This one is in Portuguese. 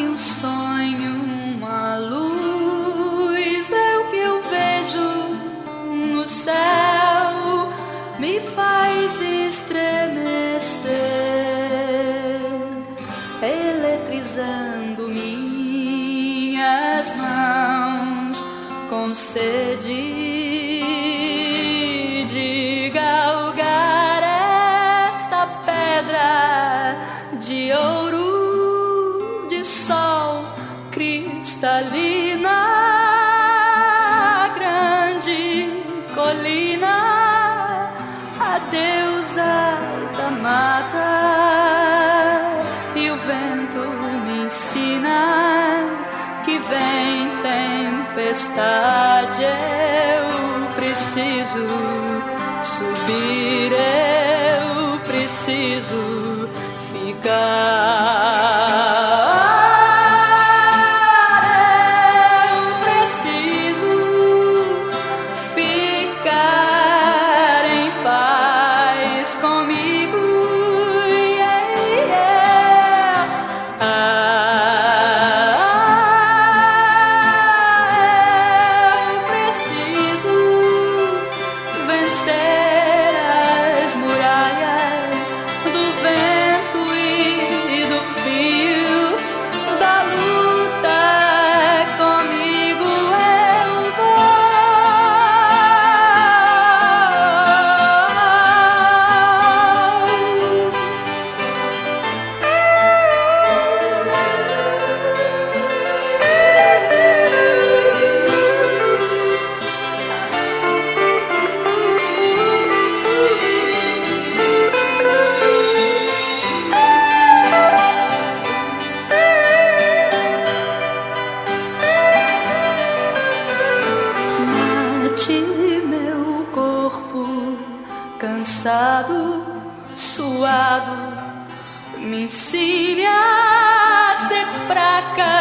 que um sonho, uma luz é o que eu vejo no céu, me faz estremecer, eletrizando minhas mãos com sede de galgar essa pedra de ouro, de sol cristalina, grande colina, a deusa da mata. E o vento me ensina que vem tempestade, eu preciso subir, eu preciso ficar. Meu corpo cansado, suado, me ensine a ser fraca